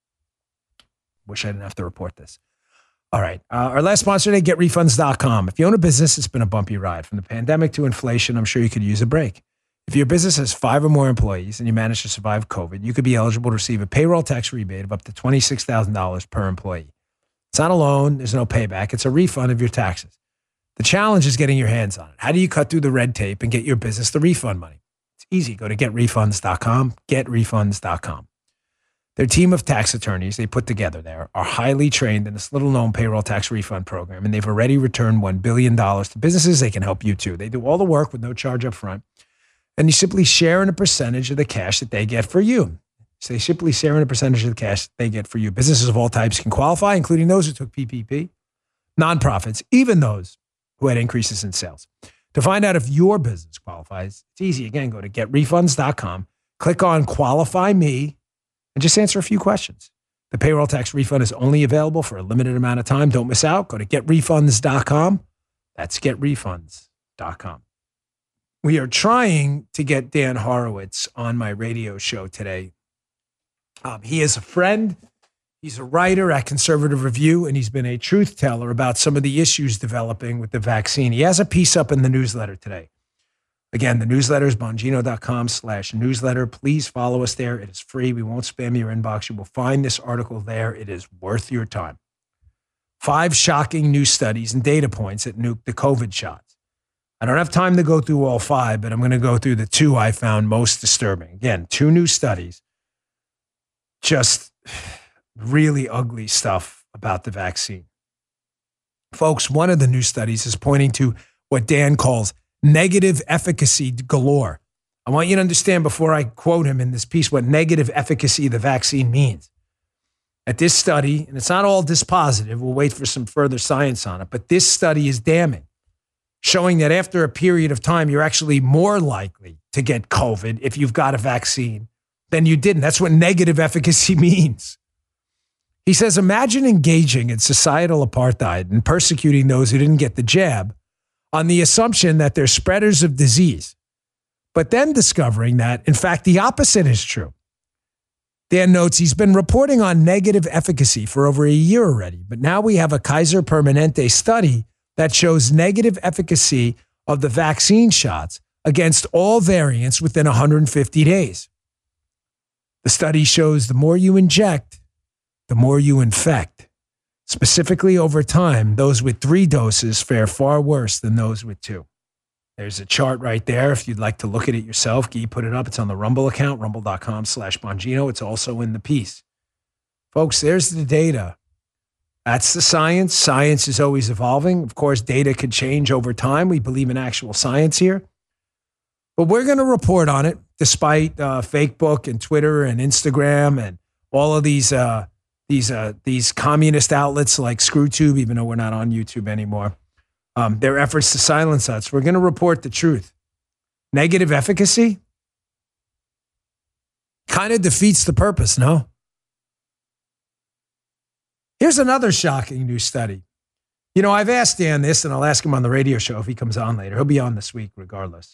Wish I didn't have to report this. All right. Uh, our last sponsor today, get refunds dot com. If you own a business, it's been a bumpy ride. From the pandemic to inflation, I'm sure you could use a break. If your business has five or more employees and you manage to survive COVID, you could be eligible to receive a payroll tax rebate of up to twenty-six thousand dollars per employee. It's not a loan. There's no payback. It's a refund of your taxes. The challenge is getting your hands on it. How do you cut through the red tape and get your business the refund money? It's easy. Go to get refunds dot com, get refunds dot com. Their team of tax attorneys they put together there are highly trained in this little-known payroll tax refund program, and they've already returned one billion dollars to businesses. They can help you, too. They do all the work with no charge up front, and you simply share in a percentage of the cash that they get for you. So they simply share in a percentage of the cash that they get for you. Businesses of all types can qualify, including those who took P P P, nonprofits, even those who had increases in sales. To find out if your business qualifies, it's easy. Again, go to get refunds dot com, click on Qualify Me, and just answer a few questions. The payroll tax refund is only available for a limited amount of time. Don't miss out. Go to get refunds dot com. That's get refunds dot com. We are trying to get Dan Horowitz on my radio show today. Um, he is a friend. He's a writer at Conservative Review, and he's been a truth teller about some of the issues developing with the vaccine. He has a piece up in the newsletter today. Again, the newsletter is bongino dot com slash newsletter. Please follow us there. It is free. We won't spam your inbox. You will find this article there. It is worth your time. Five shocking new studies and data points that nuke the COVID shots. I don't have time to go through all five, but I'm going to go through the two I found most disturbing. Again, two new studies. Just really ugly stuff about the vaccine. Folks, one of the new studies is pointing to what Dan calls negative efficacy galore. I want you to understand before I quote him in this piece what negative efficacy the vaccine means. At this study, and it's not all dispositive, we'll wait for some further science on it, but this study is damning, showing that after a period of time, you're actually more likely to get COVID if you've got a vaccine than you didn't. That's what negative efficacy means. He says, imagine engaging in societal apartheid and persecuting those who didn't get the jab on the assumption that they're spreaders of disease, but then discovering that, in fact, the opposite is true. Dan notes he's been reporting on negative efficacy for over a year already, but now we have a Kaiser Permanente study that shows negative efficacy of the vaccine shots against all variants within one hundred fifty days. The study shows the more you inject, the more you infect. Specifically, over time, those with three doses fare far worse than those with two. There's a chart right there. If you'd like to look at it yourself, Guy put it up. It's on the Rumble account, rumble dot com slash Bongino. It's also in the piece. Folks, there's the data. That's the science. Science is always evolving. Of course, data could change over time. We believe in actual science here. But we're going to report on it, despite uh, Facebook and Twitter and Instagram and all of these uh, these uh, these communist outlets like ScrewTube, even though we're not on YouTube anymore, um, their efforts to silence us. We're going to report the truth. Negative efficacy kind of defeats the purpose, no? Here's another shocking new study. You know, I've asked Dan this, and I'll ask him on the radio show if he comes on later. He'll be on this week regardless.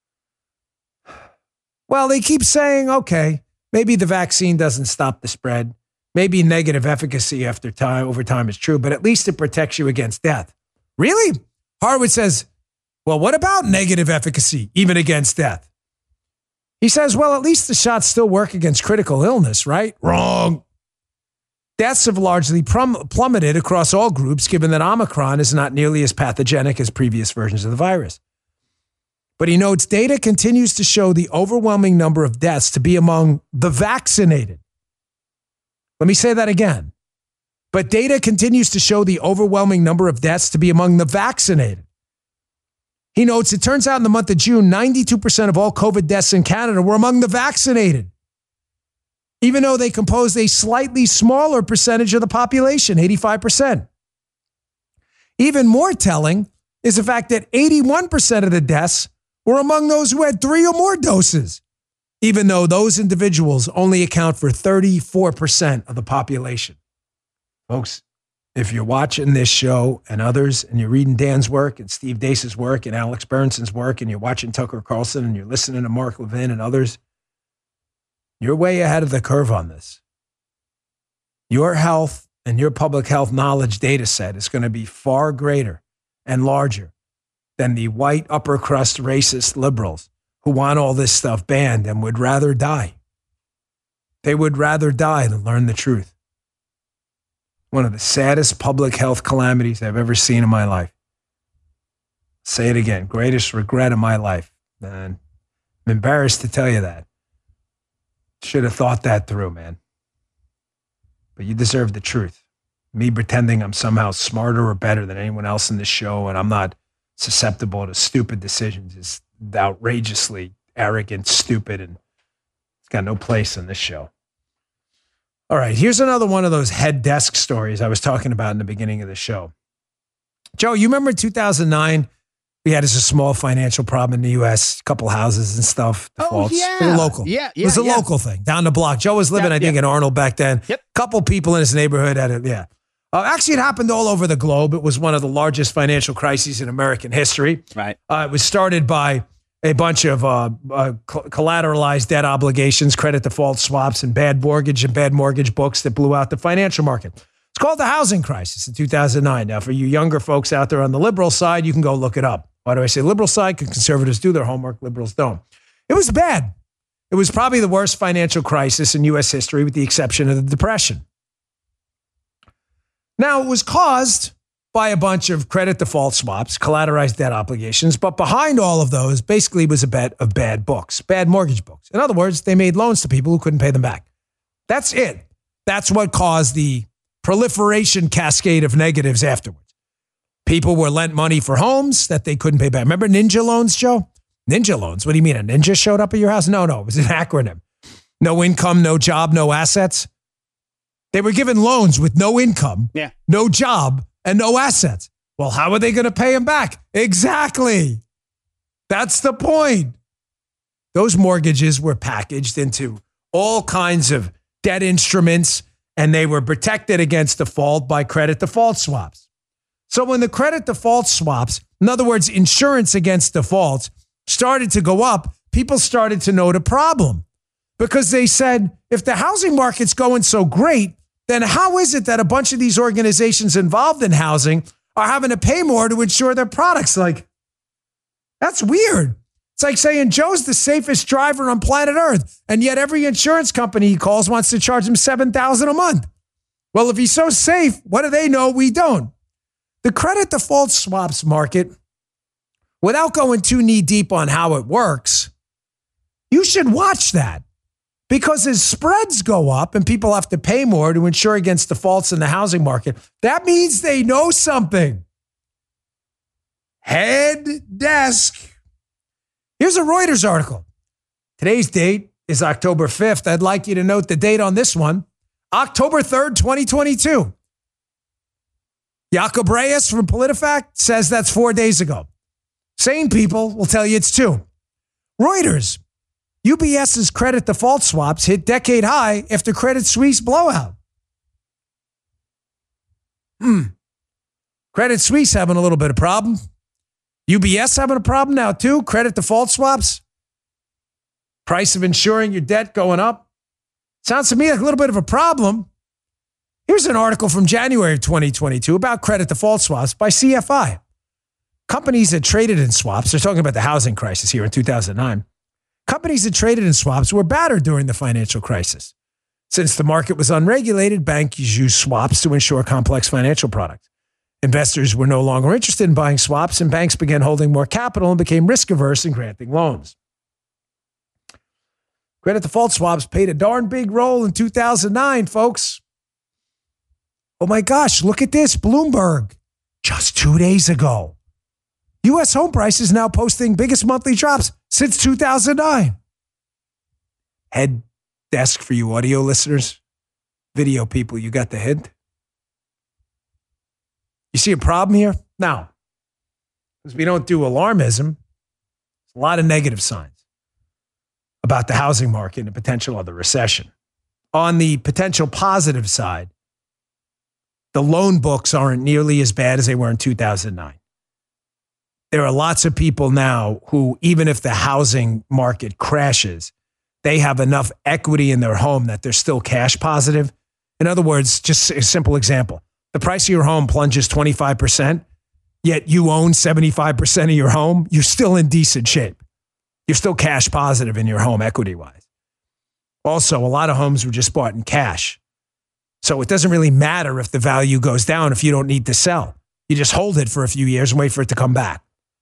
Well, they keep saying, okay, maybe the vaccine doesn't stop the spread. Maybe negative efficacy after time, over time is true, but at least it protects you against death. Really? Harwood says, well, what about negative efficacy, even against death? He says, well, at least the shots still work against critical illness, right? Wrong. Deaths have largely plum- plummeted across all groups, given that Omicron is not nearly as pathogenic as previous versions of the virus. But he notes data continues to show the overwhelming number of deaths to be among the vaccinated. Let me say that again. But data continues to show the overwhelming number of deaths to be among the vaccinated. He notes it turns out in the month of June, ninety-two percent of all COVID deaths in Canada were among the vaccinated, even though they composed a slightly smaller percentage of the population, eighty-five percent. Even more telling is the fact that eighty-one percent of the deaths were among those who had three or more doses, even though those individuals only account for thirty-four percent of the population. Folks, if you're watching this show and others, and you're reading Dan's work and Steve Deace's work and Alex Berenson's work, and you're watching Tucker Carlson and you're listening to Mark Levin and others, you're way ahead of the curve on this. Your health and your public health knowledge data set is going to be far greater and larger than the white upper crust racist liberals who want all this stuff banned and would rather die. They would rather die than learn the truth. One of the saddest public health calamities I've ever seen in my life. Say it again. Greatest regret of my life. And I'm embarrassed to tell you that. Should have thought that through, man. But you deserve the truth. Me pretending I'm somehow smarter or better than anyone else in this show and I'm not susceptible to stupid decisions is outrageously arrogant, stupid, and it's got no place in this show. All right, here's another one of those head desk stories I was talking about in the beginning of the show. Joe, you remember in two thousand nine, we had as a small financial problem in the U S, a couple houses and stuff, defaults. Oh, yeah. It was local. Yeah, yeah, it was a yeah. local thing down the block. Joe was living, Yeah, I think, yeah. in Arnold back then. Yep. Couple people in his neighborhood had it, yeah. Uh, actually, it happened all over the globe. It was one of the largest financial crises in American history. Right. Uh, it was started by a bunch of uh, uh, collateralized debt obligations, credit default swaps, and bad mortgage and bad mortgage books that blew out the financial market. It's called the housing crisis in two thousand nine. Now, for you younger folks out there on the liberal side, you can go look it up. Why do I say liberal side? Because conservatives do their homework, liberals don't. It was bad. It was probably the worst financial crisis in U S history with the exception of the Depression. Now, it was caused by a bunch of credit default swaps, collateralized debt obligations, but behind all of those basically was a bet of bad books, bad mortgage books. In other words, they made loans to people who couldn't pay them back. That's it. That's what caused the proliferation cascade of negatives afterwards. People were lent money for homes that they couldn't pay back. Remember Ninja loans, Joe? Ninja loans. What do you mean? A ninja showed up at your house? No, no. It was an acronym. No income, no job, no assets. They were given loans with no income, yeah. no job, and no assets. Well, how are they going to pay them back? Exactly. That's the point. Those mortgages were packaged into all kinds of debt instruments, and they were protected against default by credit default swaps. So when the credit default swaps, in other words, insurance against defaults, started to go up, people started to note a problem because they said, if the housing market's going so great, then how is it that a bunch of these organizations involved in housing are having to pay more to insure their products? Like, that's weird. It's like saying Joe's the safest driver on planet Earth, and yet every insurance company he calls wants to charge him seven thousand dollars a month. Well, if he's so safe, what do they know we don't? The credit default swaps market, without going too knee deep on how it works, you should watch that. Because as spreads go up and people have to pay more to insure against defaults in the housing market, that means they know something. Head desk. Here's a Reuters article. Today's date is October fifth. I'd like you to note the date on this one. October third, twenty twenty-two. Jacob Reyes from PolitiFact says that's four days ago. Sane people will tell you it's two. Reuters. UBS's credit default swaps hit decade high after Credit Suisse blowout. Hmm. Credit Suisse having a little bit of problem. U B S having a problem now too. Credit default swaps. Price of insuring your debt going up. Sounds to me like a little bit of a problem. Here's an article from January of twenty twenty-two about credit default swaps by C F I. Companies that traded in swaps, they're talking about the housing crisis here in two thousand nine. Companies that traded in swaps were battered during the financial crisis. Since the market was unregulated, banks used swaps to insure complex financial products. Investors were no longer interested in buying swaps, and banks began holding more capital and became risk-averse in granting loans. Credit default swaps played a darn big role in two thousand nine, folks. Oh my gosh, look at this. Bloomberg, just two days ago. U S home prices now posting biggest monthly drops since two thousand nine. Head desk for you audio listeners. Video people, you got the hint? You see a problem here? Now, because we don't do alarmism, there's a lot of negative signs about the housing market and the potential of the recession. On the potential positive side, the loan books aren't nearly as bad as they were in two thousand nine. There are lots of people now who, even if the housing market crashes, they have enough equity in their home that they're still cash positive. In other words, just a simple example. The price of your home plunges twenty-five percent, yet you own seventy-five percent of your home. You're still in decent shape. You're still cash positive in your home equity-wise. Also, a lot of homes were just bought in cash. So it doesn't really matter if the value goes down if you don't need to sell. You just hold it for a few years and wait for it to come back.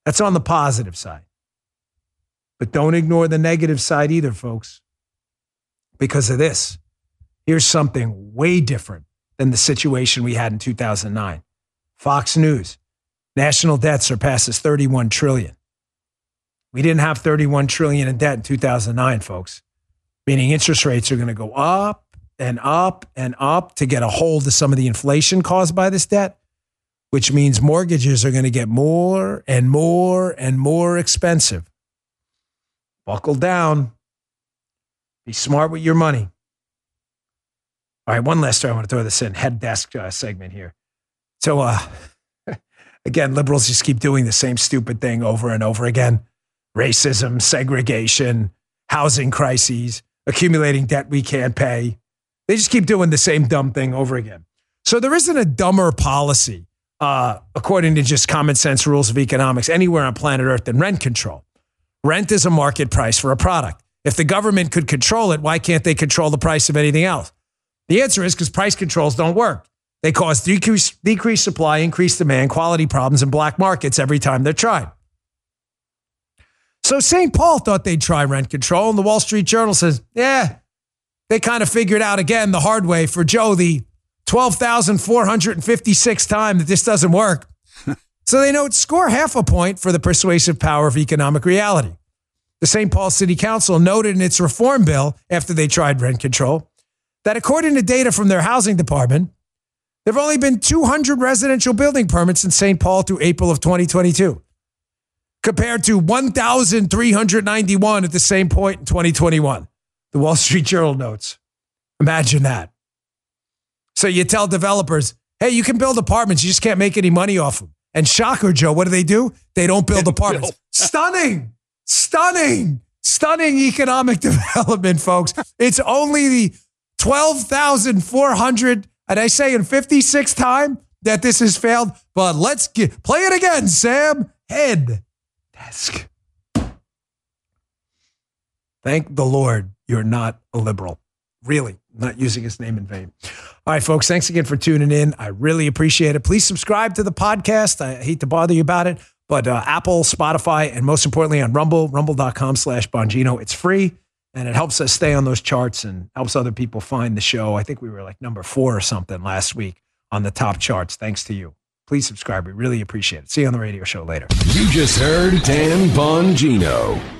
That's on the positive side. But don't ignore the negative side either, folks. Because of this, here's something way different than the situation we had in two thousand nine. Fox News, national debt surpasses thirty-one trillion dollars. We didn't have thirty-one trillion dollars in debt in two thousand nine, folks, meaning interest rates are going to go up and up and up to get a hold of some of the inflation caused by this debt, which means mortgages are going to get more and more and more expensive. Buckle down. Be smart with your money. All right, one last story. I want to throw this in. Head desk uh, segment here. So, uh, again, liberals just keep doing the same stupid thing over and over again. Racism, segregation, housing crises, accumulating debt we can't pay. They just keep doing the same dumb thing over again. So there isn't a dumber policy, uh, according to just common sense rules of economics, anywhere on planet Earth than rent control. Rent is a market price for a product. If the government could control it, why can't they control the price of anything else? The answer is because price controls don't work. They cause decrease, decreased supply, increased demand, quality problems, and black markets every time they're tried. So Saint Paul thought they'd try rent control, and the Wall Street Journal says, yeah, they kind of figured out again the hard way for Joe the twelve thousand four hundred fifty-sixth time that this doesn't work. So they note, score half a point for the persuasive power of economic reality. The Saint Paul City Council noted in its reform bill, after they tried rent control, that according to data from their housing department, there have only been two hundred residential building permits in Saint Paul through April of twenty twenty-two, compared to one thousand three hundred ninety-one at the same point in twenty twenty-one. The Wall Street Journal notes. Imagine that. So you tell developers, hey, you can build apartments, you just can't make any money off them. And shocker, Joe, what do they do? They don't build apartments. Stunning, stunning, stunning economic development, folks. It's only the twelve thousand four hundred, and I say in fifty-sixth time that this has failed, but let's get, play it again, Sam. Head desk. Thank the Lord you're not a liberal. Really, not using his name in vain. All right, folks, thanks again for tuning in. I really appreciate it. Please subscribe to the podcast. I hate to bother you about it, but uh, Apple, Spotify, and most importantly on Rumble, rumble.com slash Bongino. It's free, and it helps us stay on those charts and helps other people find the show. I think we were like number four or something last week on the top charts, thanks to you. Please subscribe. We really appreciate it. See you on the radio show later. You just heard Dan Bongino.